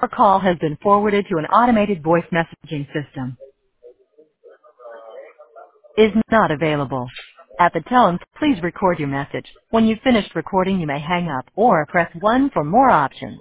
call has been forwarded to an automated voice messaging system. Is not available. At the tone, please record your message. When you've finished recording, you may hang up or press 1 for more options.